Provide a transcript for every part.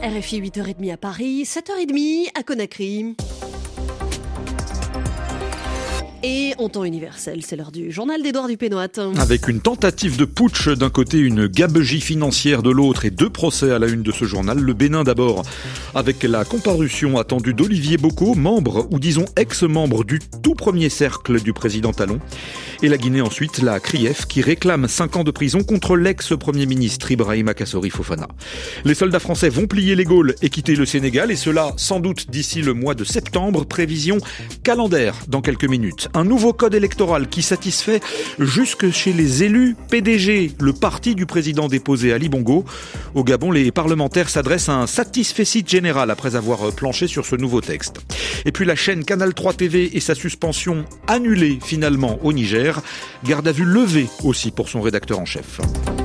RFI 8h30 à Paris, 7h30 à Conakry. Et en temps universel, c'est l'heure du journal d'Édouard Dupénoat. Avec une tentative de putsch d'un côté, une gabegie financière de l'autre et 2 procès à la une de ce journal. Le Bénin d'abord, avec la comparution attendue d'Olivier Boko, membre ou disons ex-membre du tout premier cercle du président Talon. Et la Guinée ensuite, la CRIEF, qui réclame 5 ans de prison contre l'ex-premier ministre Ibrahima Kassori Fofana. Les soldats français vont plier les Gaules et quitter le Sénégal, et cela sans doute d'ici le mois de septembre. Prévision calendaire dans quelques minutes. Un nouveau code électoral qui satisfait jusque chez les élus PDG, le parti du président déposé Ali Bongo. Au Gabon, les parlementaires s'adressent à un satisfecit général après avoir planché sur ce nouveau texte. Et puis la chaîne Canal 3 TV et sa suspension annulée finalement au Niger. Garde à vue levée aussi pour son rédacteur en chef.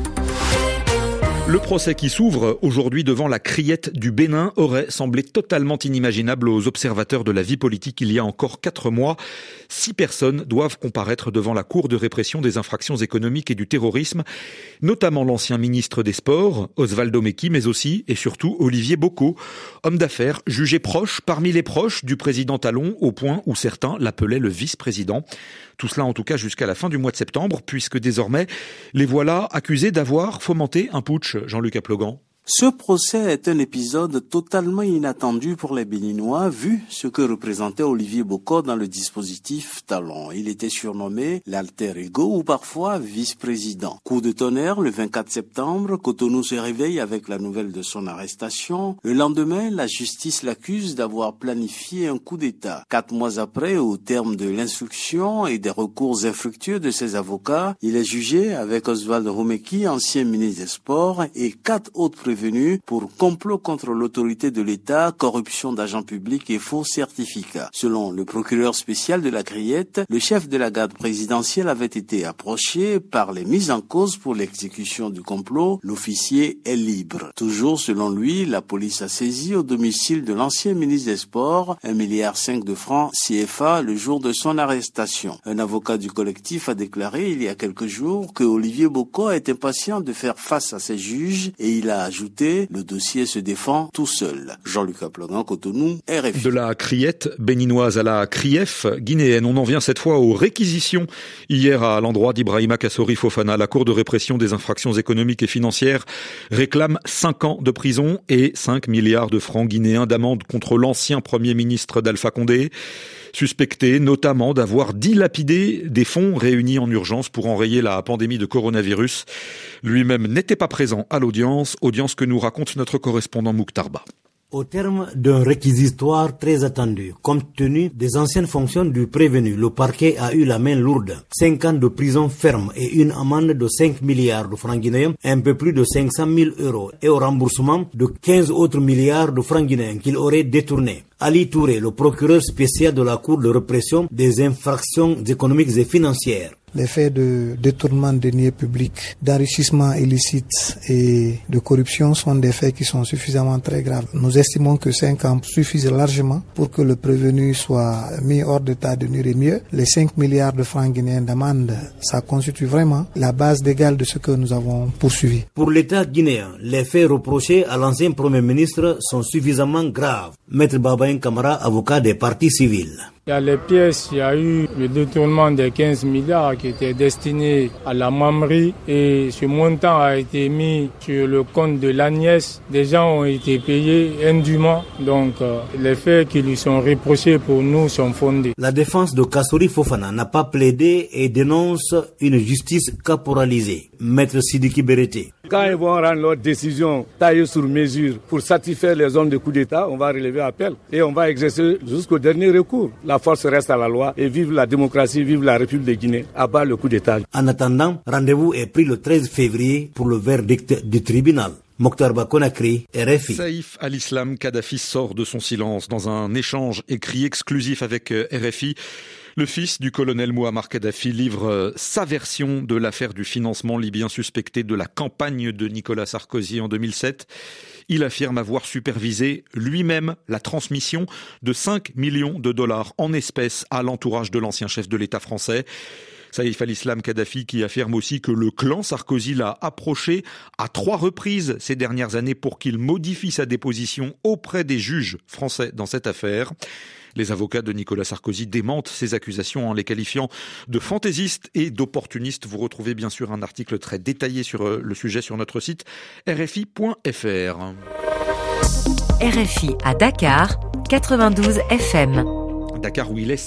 Le procès qui s'ouvre aujourd'hui devant la criette du Bénin aurait semblé totalement inimaginable aux observateurs de la vie politique il y a encore 4 mois. 6 personnes doivent comparaître devant la Cour de répression des infractions économiques et du terrorisme, notamment l'ancien ministre des Sports, Osvaldo Meki, mais aussi et surtout Olivier Boko, homme d'affaires jugé proche parmi les proches du président Talon, au point où certains l'appelaient le vice-président. Tout cela en tout cas jusqu'à la fin du mois de septembre, puisque désormais les voilà accusés d'avoir fomenté un putsch. Jean-Luc Aplogan. Ce procès est un épisode totalement inattendu pour les Béninois, vu ce que représentait Olivier Boko dans le dispositif Talon. Il était surnommé l'alter ego ou parfois vice-président. Coup de tonnerre, le 24 septembre, Cotonou se réveille avec la nouvelle de son arrestation. Le lendemain, la justice l'accuse d'avoir planifié un coup d'État. 4 mois après, au terme de l'instruction et des recours infructueux de ses avocats, il est jugé avec Osvaldo Meki, ancien ministre des Sports, et 4 autres prévenus pour complot contre l'autorité de l'État, corruption d'agents publics et faux certificats. Selon le procureur spécial de la Criette, le chef de la garde présidentielle avait été approché par les mises en cause pour l'exécution du complot. L'officier est libre. Toujours selon lui, la police a saisi au domicile de l'ancien ministre des Sports 1,5 milliard de francs CFA le jour de son arrestation. Un avocat du collectif a déclaré il y a quelques jours que Olivier Boko est impatient de faire face à ses juges et il a ajouté le dossier se défend tout seul. Jean-Luc Aplogan, Cotonou, RFI. De la criette béninoise à la CRIEF guinéenne, on en vient cette fois aux réquisitions. Hier, à l'endroit d'Ibrahima Kassori Fofana, la Cour de répression des infractions économiques et financières réclame 5 ans de prison et 5 milliards de francs guinéens d'amende contre l'ancien Premier ministre d'Alpha Condé, suspecté notamment d'avoir dilapidé des fonds réunis en urgence pour enrayer la pandémie de coronavirus. Lui-même n'était pas présent à l'audience que nous raconte notre correspondant Mouktarba. Au terme d'un réquisitoire très attendu, compte tenu des anciennes fonctions du prévenu, le parquet a eu la main lourde. 5 ans de prison ferme et une amende de 5 milliards de francs guinéens, un peu plus de 500 000 euros, et au remboursement de 15 autres milliards de francs guinéens qu'il aurait détournés. Ali Touré, le procureur spécial de la Cour de répression des infractions économiques et financières. Les faits de détournement de deniers publics, d'enrichissement illicite et de corruption sont des faits qui sont suffisamment très graves. Nous estimons que 5 ans suffisent largement pour que le prévenu soit mis hors d'état de nuire et mieux. Les 5 milliards de francs guinéens d'amende, ça constitue vraiment la base légale de ce que nous avons poursuivi. Pour l'État guinéen, les faits reprochés à l'ancien Premier ministre sont suffisamment graves. Maître Babaïn Camara, avocat des partis civils. Il y a les pièces, il y a eu le détournement des 15 milliards qui étaient destinés à la Mamri et ce montant a été mis sur le compte de l'Agnès. Des gens ont été payés indûment, donc les faits qui lui sont reprochés pour nous sont fondés. La défense de Kassori Fofana n'a pas plaidé et dénonce une justice caporalisée. Maître Sidiki Berete. Quand ils vont rendre leur décision taillée sur mesure pour satisfaire les hommes de coup d'État, on va relever appel et on va exercer jusqu'au dernier recours. La force reste à la loi et vive la démocratie, vive la République de Guinée, à bas le coup d'État. En attendant, rendez-vous est pris le 13 février pour le verdict du tribunal. Mokhtar Conakry, RFI. Saïf al-Islam Kadhafi sort de son silence dans un échange écrit exclusif avec RFI. Le fils du colonel Mouammar Kadhafi livre sa version de l'affaire du financement libyen suspecté de la campagne de Nicolas Sarkozy en 2007. Il affirme avoir supervisé lui-même la transmission de 5 millions de dollars en espèces à l'entourage de l'ancien chef de l'État français. Saïf al-Islam Kadhafi qui affirme aussi que le clan Sarkozy l'a approché à 3 reprises ces dernières années pour qu'il modifie sa déposition auprès des juges français dans cette affaire. Les avocats de Nicolas Sarkozy démentent ces accusations en les qualifiant de fantaisistes et d'opportunistes. Vous retrouvez bien sûr un article très détaillé sur le sujet sur notre site rfi.fr. RFI à Dakar, 92 FM. Dakar où il est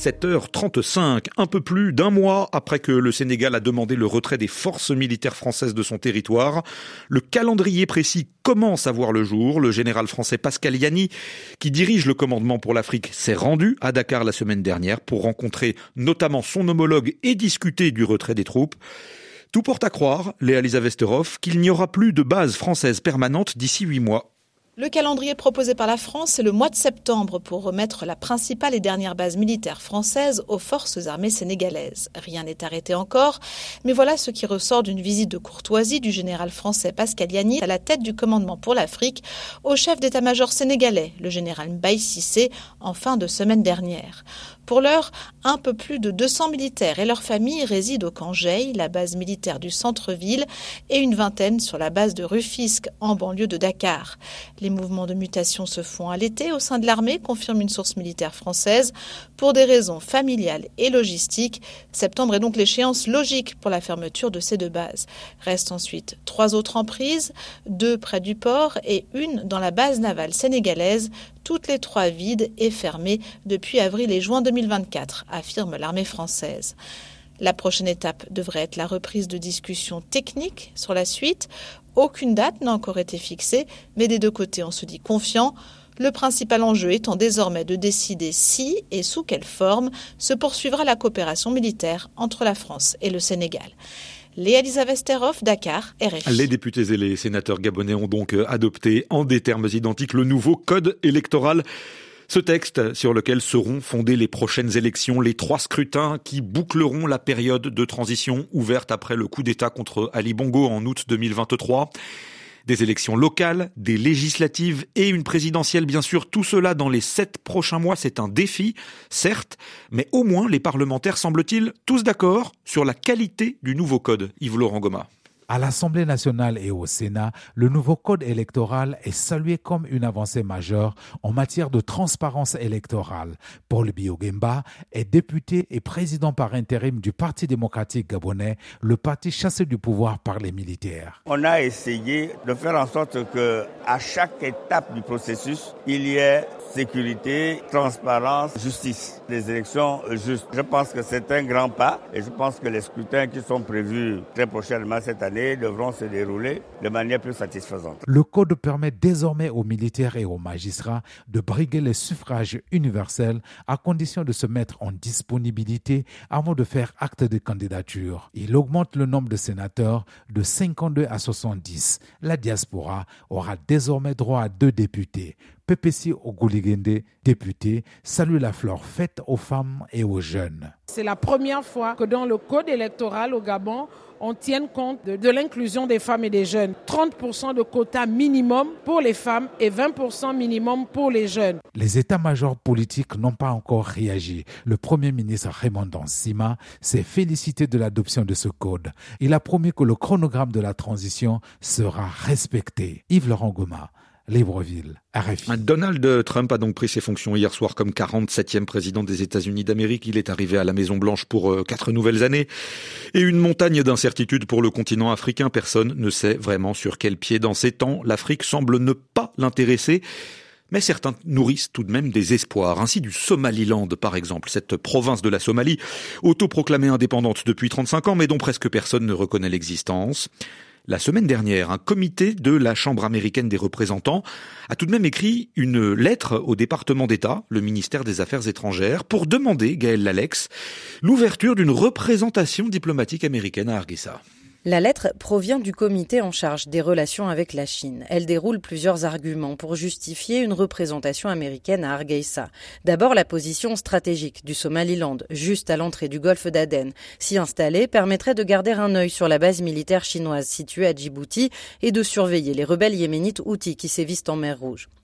7h35, un peu plus d'un mois après que le Sénégal a demandé le retrait des forces militaires françaises de son territoire. Le calendrier précis commence à voir le jour. Le général français Pascal Yanni, qui dirige le commandement pour l'Afrique, s'est rendu à Dakar la semaine dernière pour rencontrer notamment son homologue et discuter du retrait des troupes. Tout porte à croire, Léa-Lisa Westerhoff, qu'il n'y aura plus de base française permanente d'ici 8 mois. Le calendrier proposé par la France, c'est le mois de septembre pour remettre la principale et dernière base militaire française aux forces armées sénégalaises. Rien n'est arrêté encore, mais voilà ce qui ressort d'une visite de courtoisie du général français Pascal Yanni à la tête du commandement pour l'Afrique au chef d'état-major sénégalais, le général Mbaye Cissé, en fin de semaine dernière. Pour l'heure, un peu plus de 200 militaires et leurs familles résident au camp Jeille, la base militaire du centre-ville, et une vingtaine sur la base de Rufisque, en banlieue de Dakar. Les mouvements de mutation se font à l'été au sein de l'armée, confirme une source militaire française, pour des raisons familiales et logistiques. Septembre est donc l'échéance logique pour la fermeture de ces 2 bases. Restent ensuite 3 autres en prise, 2 près du port et une dans la base navale sénégalaise, toutes les 3 vides et fermées depuis avril et juin 2024, affirme l'armée française. La prochaine étape devrait être la reprise de discussions techniques sur la suite. Aucune date n'a encore été fixée, mais des 2 côtés on se dit confiant. Le principal enjeu étant désormais de décider si et sous quelle forme se poursuivra la coopération militaire entre la France et le Sénégal. Léa-Lisa Westerhoff, Dakar, RFI. Les députés et les sénateurs gabonais ont donc adopté en des termes identiques le nouveau code électoral. Ce texte sur lequel seront fondées les prochaines élections, les 3 scrutins qui boucleront la période de transition ouverte après le coup d'État contre Ali Bongo en août 2023. Des élections locales, des législatives et une présidentielle, bien sûr. Tout cela dans les 7 prochains mois, c'est un défi, certes, mais au moins les parlementaires semblent-ils tous d'accord sur la qualité du nouveau code. Yves-Laurent Goma. À l'Assemblée nationale et au Sénat, le nouveau code électoral est salué comme une avancée majeure en matière de transparence électorale. Paul Biogemba est député et président par intérim du Parti démocratique gabonais, le parti chassé du pouvoir par les militaires. On a essayé de faire en sorte que, à chaque étape du processus, il y ait sécurité, transparence, justice, des élections justes. Je pense que c'est un grand pas et je pense que les scrutins qui sont prévus très prochainement cette année devront se dérouler de manière plus satisfaisante. Le code permet désormais aux militaires et aux magistrats de briguer les suffrages universels à condition de se mettre en disponibilité avant de faire acte de candidature. Il augmente le nombre de sénateurs de 52 à 70. La diaspora aura désormais droit à 2 députés. Pepesi Ogouligende, député, salue la fleur faite aux femmes et aux jeunes. C'est la première fois que dans le code électoral au Gabon, on tienne compte de l'inclusion des femmes et des jeunes. 30% de quota minimum pour les femmes et 20% minimum pour les jeunes. Les états-majors politiques n'ont pas encore réagi. Le Premier ministre Raymond Sima s'est félicité de l'adoption de ce code. Il a promis que le chronogramme de la transition sera respecté. Yves-Laurent Goma, Libreville, RFI. Donald Trump a donc pris ses fonctions hier soir comme 47e président des États-Unis d'Amérique. Il est arrivé à la Maison-Blanche pour 4 nouvelles années. Et une montagne d'incertitudes pour le continent africain. Personne ne sait vraiment sur quel pied danser tant l'Afrique semble ne pas l'intéresser. Mais certains nourrissent tout de même des espoirs. Ainsi du Somaliland, par exemple, cette province de la Somalie, autoproclamée indépendante depuis 35 ans, mais dont presque personne ne reconnaît l'existence. La semaine dernière, un comité de la Chambre américaine des représentants a tout de même écrit une lettre au département d'État, le ministère des Affaires étrangères, pour demander, Gaël Lalex, l'ouverture d'une représentation diplomatique américaine à Hargeisa. La lettre provient du comité en charge des relations avec la Chine. Elle déroule plusieurs arguments pour justifier une représentation américaine à Hargeisa. D'abord, la position stratégique du Somaliland, juste à l'entrée du golfe d'Aden. S'y installer permettrait de garder un œil sur la base militaire chinoise située à Djibouti et de surveiller les rebelles yéménites Houthis qui sévissent en mer Rouge.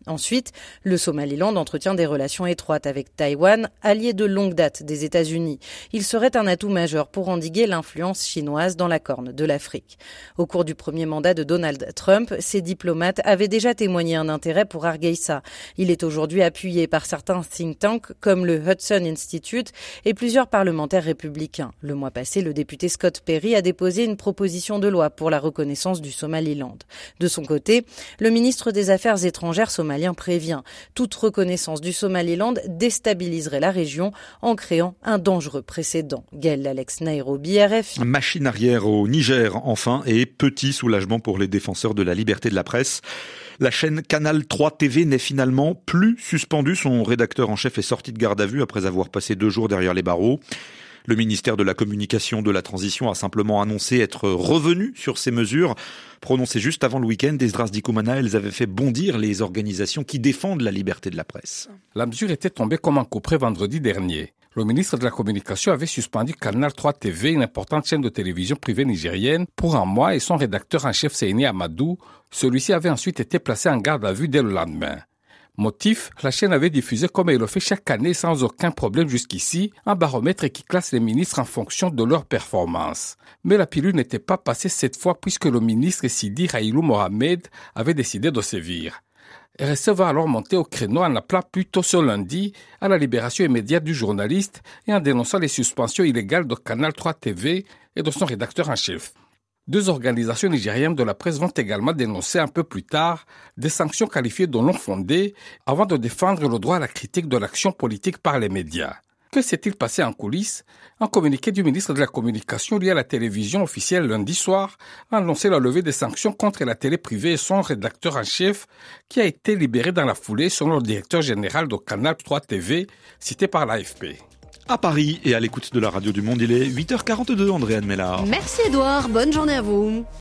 Ensuite, le Somaliland entretient des relations étroites avec Taïwan, allié de longue date des États-Unis. Il serait un atout majeur pour endiguer l'influence chinoise dans la Corne de l'Afrique. Au cours du premier mandat de Donald Trump, ces diplomates avaient déjà témoigné un intérêt pour Hargeisa. Il est aujourd'hui appuyé par certains think tanks comme le Hudson Institute et plusieurs parlementaires républicains. Le mois passé, le député Scott Perry a déposé une proposition de loi pour la reconnaissance du Somaliland. De son côté, le ministre des Affaires étrangères somalien prévient. Toute reconnaissance du Somaliland déstabiliserait la région en créant un dangereux précédent. Gaël Alex, Nairobi, RFI. Machine arrière au Niger, enfin, et petit soulagement pour les défenseurs de la liberté de la presse. La chaîne Canal 3 TV n'est finalement plus suspendue. Son rédacteur en chef est sorti de garde à vue après avoir passé 2 jours derrière les barreaux. Le ministère de la Communication de la Transition a simplement annoncé être revenu sur ces mesures. Prononcées juste avant le week-end, Esdras Dikoumana, elles avaient fait bondir les organisations qui défendent la liberté de la presse. La mesure était tombée comme un coup près vendredi dernier. Le ministre de la Communication avait suspendu Canal 3 TV, une importante chaîne de télévision privée nigérienne, pour un mois et son rédacteur en chef Seyni Amadou. Celui-ci avait ensuite été placé en garde à vue dès le lendemain. Motif, la chaîne avait diffusé comme elle le fait chaque année sans aucun problème jusqu'ici, un baromètre qui classe les ministres en fonction de leur performance. Mais la pilule n'était pas passée cette fois puisque le ministre Sidi Railou Mohamed avait décidé de sévir. RSE va alors monter au créneau en appelant plus tôt ce lundi à la libération immédiate du journaliste et en dénonçant les suspensions illégales de Canal 3 TV et de son rédacteur en chef. 2 organisations nigériennes de la presse vont également dénoncer un peu plus tard des sanctions qualifiées de non fondées avant de défendre le droit à la critique de l'action politique par les médias. Que s'est-il passé en coulisses? Un communiqué du ministre de la Communication lié à la télévision officielle lundi soir a annoncé la levée des sanctions contre la télé privée et son rédacteur en chef qui a été libéré dans la foulée selon le directeur général de Canal 3 TV cité par l'AFP. À Paris et à l'écoute de la radio du Monde, il est 8h42, Andréane Mellard. Merci Edouard, bonne journée à vous.